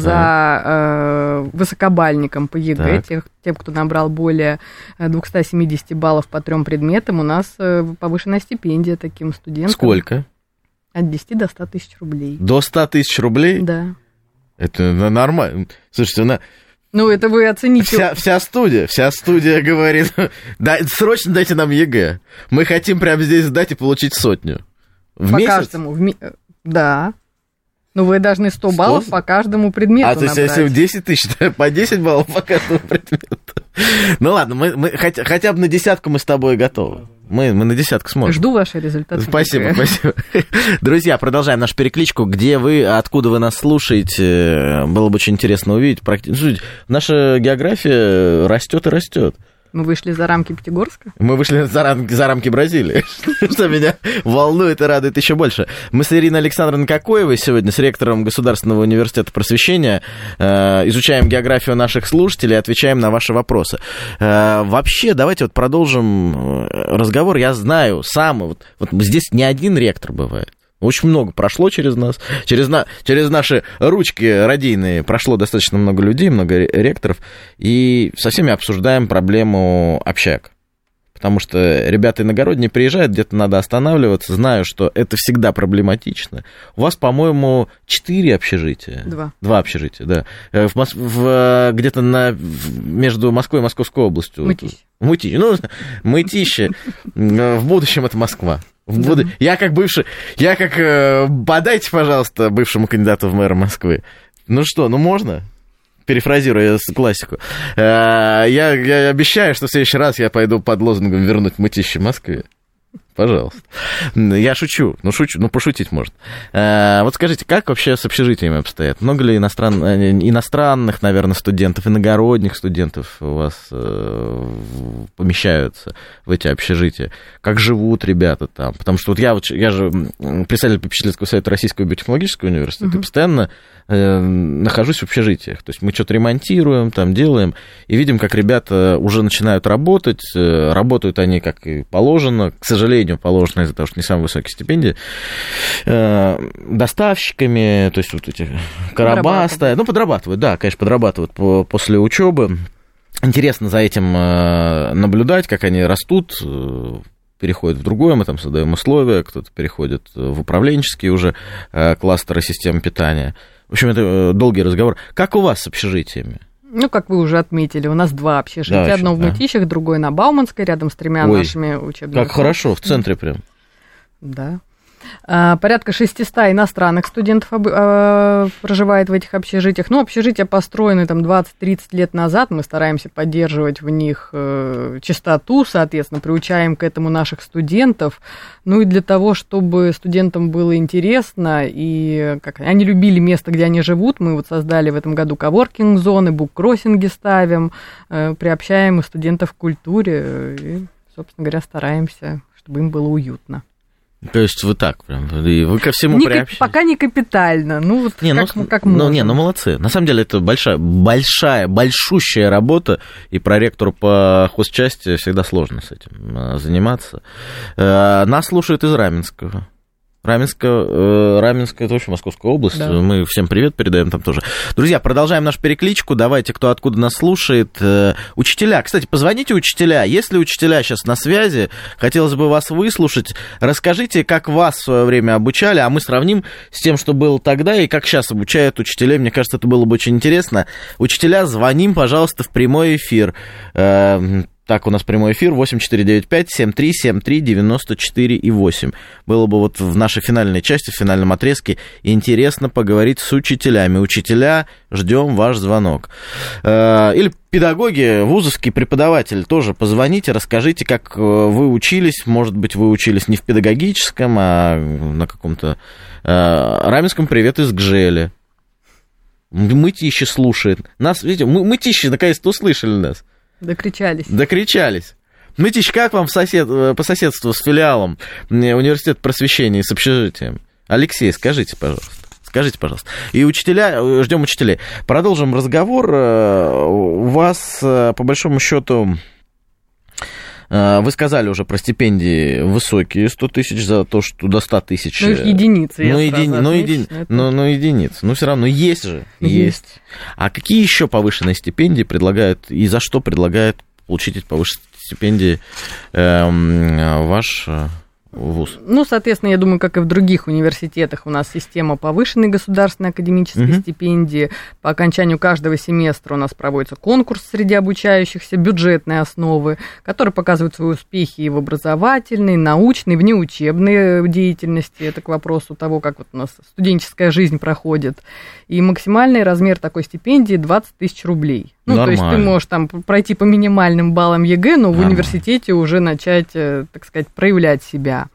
за высокобальником по ЕГЭ, тем, кто набрал более 270 баллов по 3 предметам, у нас повышенная стипендия таким студентам. Сколько? От 10 до 100 тысяч рублей. До 100 тысяч рублей? Да. Это нормально. Слушайте, ну, это вы оцените. Вся студия говорит, да, срочно дайте нам ЕГЭ. Мы хотим прямо здесь сдать и получить 100 в по месяц? Каждому. Да. Но вы должны 100 баллов по каждому предмету набрать. То есть, если 10 тысяч, то по 10 баллов по каждому предмету. Ну, ладно, мы хотя бы на десятку мы с тобой готовы. Мы на десятку сможем. Жду ваши результаты. Спасибо. Друзья, продолжаем нашу перекличку. Где вы, откуда вы нас слушаете? Было бы очень интересно увидеть. Наша география растет и растет. Мы вышли за рамки Пятигорска? Мы вышли за рамки Бразилии, что меня волнует и радует еще больше. Мы с Ириной Александровной Кокоевой сегодня, с ректором Государственного университета просвещения, изучаем географию наших слушателей, отвечаем на ваши вопросы. Вообще, давайте вот продолжим разговор. Я знаю сам, вот здесь не один ректор бывает. Очень много прошло через нас, через наши ручки радийные прошло достаточно много людей, много ректоров, и со всеми обсуждаем проблему общак. Потому что ребята иногородние приезжают, где-то надо останавливаться, знаю, что это всегда проблематично. У вас, по-моему, 4 общежития. 2 общежития, да. Где-то между Москвой и Московской областью. Мытищи. В будущем это Москва. Я как подайте, пожалуйста, бывшему кандидату в мэра Москвы. Ну что, можно? Перефразируя классику. Я обещаю, что в следующий раз я пойду под лозунгом «Вернуть Мытищи Москве». Пожалуйста. Я шучу. Пошутить может. Вот скажите, как вообще с общежитиями обстоят? Много ли иностранных, наверное, студентов, иногородних студентов у вас помещаются в эти общежития? Как живут ребята там? Потому что я же председатель попечительского совета Российского биотехнологического университета, и постоянно нахожусь в общежитиях. То есть мы что-то ремонтируем, там делаем, и видим, как ребята уже начинают работать. Работают они как и положено, к сожалению, положено из-за того, что не самые высокие стипендии, доставщиками, то есть вот эти короба ставят. Подрабатывают, да, конечно, подрабатывают после учебы. Интересно за этим наблюдать, как они растут, переходят в другое, мы там создаем условия, кто-то переходит в управленческие уже кластеры систем питания. В общем, это долгий разговор. Как у вас с общежитиями? Ну, как вы уже отметили, у нас 2 общежития. Да, одно в Мытищах, другое на Бауманской, рядом с 3 нашими учебными. Как хорошо, в центре прям. Да. Порядка 600 иностранных студентов проживает в этих общежитиях. Ну, общежития построены там 20-30 лет назад. Мы стараемся поддерживать в них чистоту, соответственно, приучаем к этому наших студентов. Ну, и для того, чтобы студентам было интересно, и они любили место, где они живут, мы вот создали в этом году коворкинг-зоны, буккроссинги ставим, приобщаем студентов к культуре и, собственно говоря, стараемся, чтобы им было уютно. То есть вы так прям, и вы ко всему приобщаетесь? Пока не капитально, ну вот как можем. Ну молодцы. На самом деле это большущая работа, и проректору по хозчасти всегда сложно с этим заниматься. Нас слушают из Раменского. Раменское, это вообще Московская область, да. Мы всем привет передаем там тоже. Друзья, продолжаем нашу перекличку, давайте, кто откуда нас слушает. Учителя, кстати, позвоните учителя, если учителя сейчас на связи, хотелось бы вас выслушать, расскажите, как вас в свое время обучали, а мы сравним с тем, что было тогда и как сейчас обучают учителей, мне кажется, это было бы очень интересно. Учителя, звоним, пожалуйста, в прямой эфир. Так, у нас прямой эфир 8495-7373-94-8. Было бы вот в нашей финальной части, в финальном отрезке интересно поговорить с учителями. Учителя, ждем ваш звонок. Или педагоги, вузовский преподаватель, тоже позвоните, расскажите, как вы учились. Может быть, вы учились не в педагогическом, а на каком-то Раменском. Привет из Гжели. Мытищи слушает. Нас, видите, Мытищи наконец-то услышали нас. Докричались. Мытищ, как вам по соседству с филиалом Университета просвещения и с общежитием? Алексей, скажите, пожалуйста. И учителя, ждем учителей. Продолжим разговор. У вас, по большому счету, вы сказали уже про стипендии высокие, 100 тысяч за то, что до 100 тысяч. Ну, их единицы, единицы. Но все равно есть же. Есть. А какие еще повышенные стипендии предлагают и за что предлагает получить эти повышенные стипендии ваш вуз? Ну, соответственно, я думаю, как и в других университетах, у нас система повышенной государственной академической стипендии. По окончанию каждого семестра у нас проводится конкурс среди обучающихся бюджетной основы, который показывает свои успехи и в образовательной, научной, внеучебной деятельности. Это к вопросу того, как вот у нас студенческая жизнь проходит. И максимальный размер такой стипендии 20 тысяч рублей. Ну, нормально. То есть ты можешь там пройти по минимальным баллам ЕГЭ, но в университете уже начать, так сказать, проявлять себя.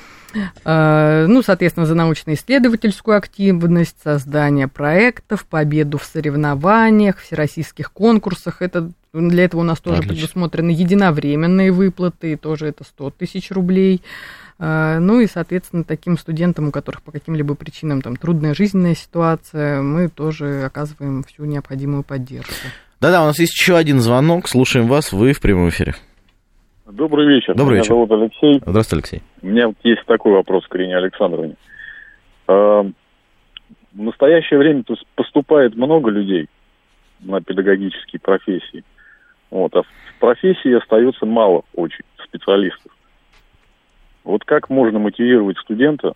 Ну, соответственно, за научно-исследовательскую активность, создание проектов, победу в соревнованиях, всероссийских конкурсах. Для этого у нас тоже предусмотрены единовременные выплаты, тоже это 100 тысяч рублей. Ну и, соответственно, таким студентам, у которых по каким-либо причинам там трудная жизненная ситуация, мы тоже оказываем всю необходимую поддержку. Да-да, у нас есть еще один звонок, слушаем вас, вы в прямом эфире. Добрый вечер. Добрый вечер. Меня зовут Алексей. Здравствуйте, Алексей. У меня есть такой вопрос к Ирине Александровне. В настоящее время поступает много людей на педагогические профессии. Вот, а в профессии остается мало очень специалистов. Вот как можно мотивировать студента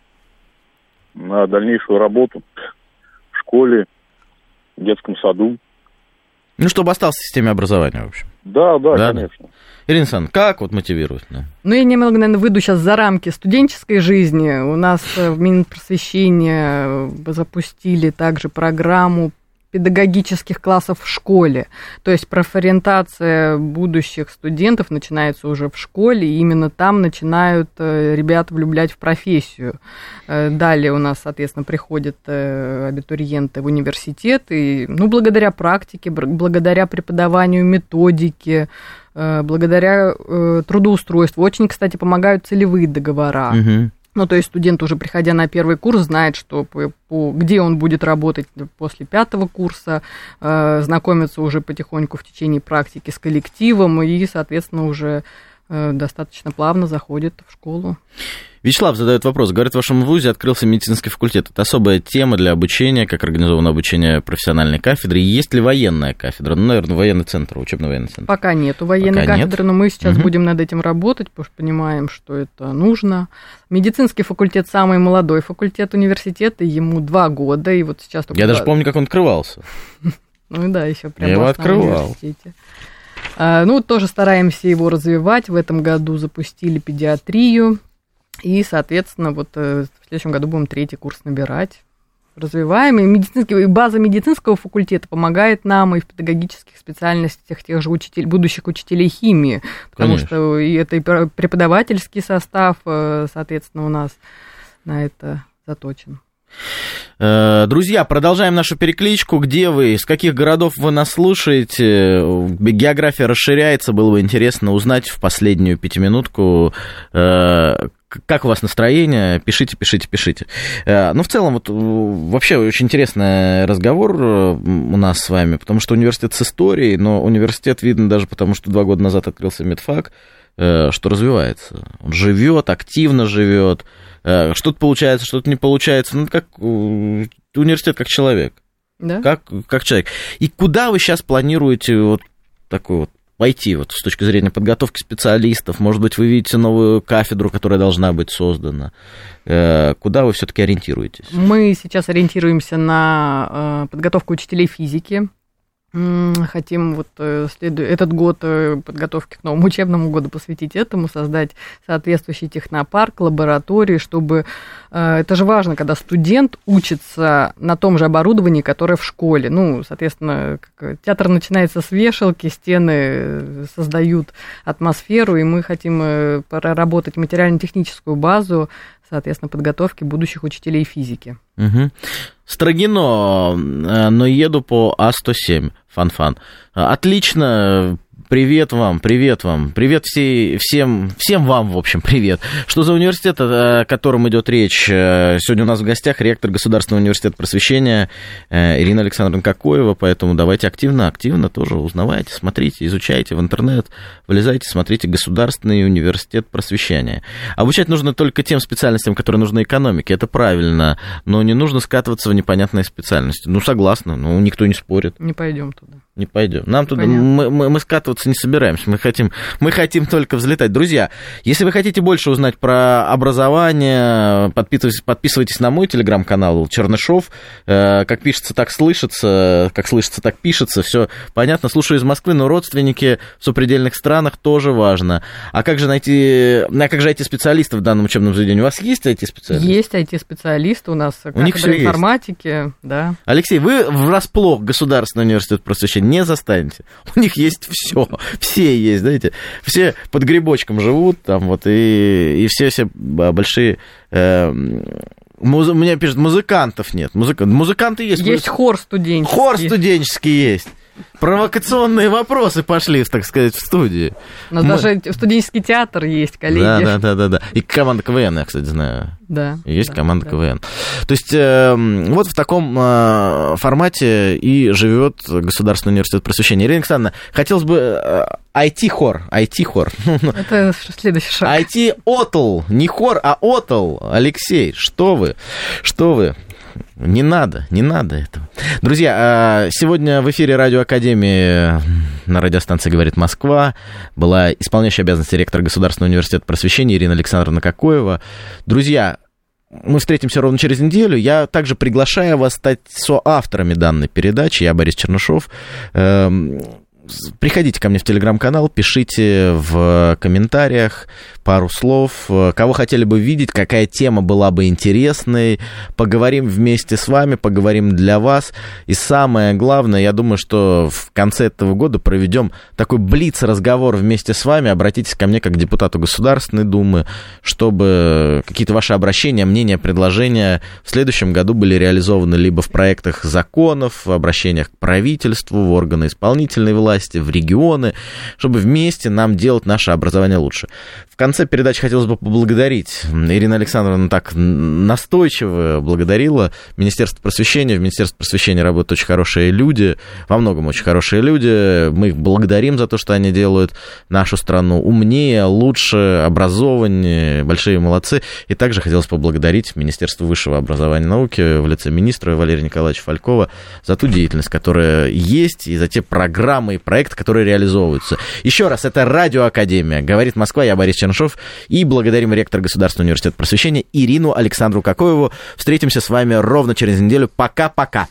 на дальнейшую работу в школе, в детском саду? Ну, чтобы остался в системе образования, в общем. Да, конечно. Ирина Александровна, как вот мотивировать? Да? Ну, я немного, наверное, выйду сейчас за рамки студенческой жизни. У нас в Минпросвещении запустили также программу педагогических классов в школе. То есть профориентация будущих студентов начинается уже в школе, и именно там начинают ребята влюблять в профессию. Далее у нас, соответственно, приходят абитуриенты в университет, и, ну, благодаря практике, благодаря преподаванию методики, благодаря трудоустройству. Очень, кстати, помогают целевые договора. Ну, то есть студент, уже приходя на первый курс, знает, что где он будет работать после 5-го курса, знакомится уже потихоньку в течение практики с коллективом и, соответственно, уже достаточно плавно заходит в школу. Вячеслав задает вопрос. Говорит, в вашем вузе открылся медицинский факультет. Это особая тема для обучения, как организовано обучение профессиональной кафедры. И есть ли военная кафедра? Ну, наверное, военный центр, учебно-военный центр. Пока нету военной кафедры, но мы сейчас будем над этим работать, потому что понимаем, что это нужно. Медицинский факультет самый молодой факультет университета, ему 2 года, и вот сейчас только... Я даже помню, как он открывался. Ну да, еще прям я его открывал. Университете. Тоже стараемся его развивать. В этом году запустили педиатрию. И, соответственно, в следующем году будем 3-й курс набирать. Развиваем. И база медицинского факультета помогает нам и в педагогических специальностях тех же будущих учителей химии. Потому Конечно. что и это и преподавательский состав, соответственно, у нас на это заточен. Друзья, продолжаем нашу перекличку. Где вы, из каких городов вы нас слушаете? География расширяется, было бы интересно узнать в последнюю пятиминутку, как у вас настроение. Пишите. В целом, вообще очень интересный разговор у нас с вами, потому что университет с историей, но университет видно даже потому, что 2 года назад открылся медфак, что развивается. Он живет, активно живет. Что-то получается, что-то не получается. Как университет как человек. Да? Как человек. И куда вы сейчас планируете пойти с точки зрения подготовки специалистов? Может быть, вы видите новую кафедру, которая должна быть создана? Куда вы все-таки ориентируетесь? Мы сейчас ориентируемся на подготовку учителей физики. Хотим этот год подготовки к новому учебному году посвятить этому, создать соответствующий технопарк, лаборатории, чтобы... Это же важно, когда студент учится на том же оборудовании, которое в школе. Соответственно, театр начинается с вешалки, стены создают атмосферу, и мы хотим проработать материально-техническую базу, соответственно, подготовки будущих учителей физики. Угу. Строгино, но еду по А107. Фан-фан. Отлично. Привет вам. Привет всем вам, в общем, привет. Что за университет, о котором идет речь? Сегодня у нас в гостях ректор Государственного университета просвещения Ирина Александровна Кокоева, поэтому давайте активно тоже узнавайте, смотрите, изучайте в интернет, вылезайте, смотрите Государственный университет просвещения. Обучать нужно только тем специальностям, которые нужны экономике, это правильно, но не нужно скатываться в непонятные специальности. Согласна, никто не спорит. Не пойдем туда. Не пойдем. Нам туда мы скатываться не собираемся. Мы хотим только взлетать. Друзья, если вы хотите больше узнать про образование, подписывайтесь на мой телеграм-канал Чернышов. Как пишется, так слышится. Как слышится, так пишется. Все понятно. Слушаю из Москвы, но родственники в сопредельных странах тоже важно. А как же найти IT-специалистов в данном учебном заведении? У вас есть IT-специалисты? Есть IT-специалисты у нас. У них все информатики, да. Алексей, вы врасплох Государственный университет просвещения не застанете. У них есть все есть, знаете, все под грибочком живут там и все большие... Мне пишут, музыкантов нет. Музыканты есть. Есть хор студенческий. Хор студенческий есть. Провокационные вопросы пошли, так сказать, в студии. У нас даже студенческий театр есть, коллеги. Да. И команда КВН, я, кстати, знаю. Да. Есть команда КВН. То есть вот в таком формате и живет Государственный университет просвещения. Ирина Александровна, хотелось бы IT-хор. Это следующий шаг. IT-отл. Не хор, а отл. Алексей, что вы? Не надо этого. Друзья, сегодня в эфире Радио Академии на радиостанции «Говорит Москва» была исполняющая обязанности ректора Государственного университета просвещения Ирина Александровна Кокоева. Друзья, мы встретимся ровно через неделю. Я также приглашаю вас стать соавторами данной передачи. Я Борис Чернышов. Приходите ко мне в телеграм-канал, пишите в комментариях пару слов, кого хотели бы видеть, какая тема была бы интересной. Поговорим вместе с вами, поговорим для вас. И самое главное, я думаю, что в конце этого года проведем такой блиц-разговор вместе с вами. Обратитесь ко мне как к депутату Государственной Думы, чтобы какие-то ваши обращения, мнения, предложения в следующем году были реализованы либо в проектах законов, в обращениях к правительству, в органы исполнительной власти, в регионы, чтобы вместе нам делать наше образование лучше. В конце передачи хотелось бы поблагодарить. Ирина Александровна так настойчиво благодарила Министерство просвещения. В Министерстве просвещения работают очень хорошие люди, во многом очень хорошие люди. Мы их благодарим за то, что они делают нашу страну умнее, лучше, образованнее. Большие молодцы. И также хотелось поблагодарить Министерство высшего образования и науки в лице министра Валерия Николаевича Фалькова за ту деятельность, которая есть, и за те программы и проекты, которые реализовываются. Еще раз, это Радио Академия. Говорит Москва, я Борис Чернышов. И благодарим ректора Государственного университета просвещения Ирину Александровну Кокоеву. Встретимся с вами ровно через неделю. Пока-пока.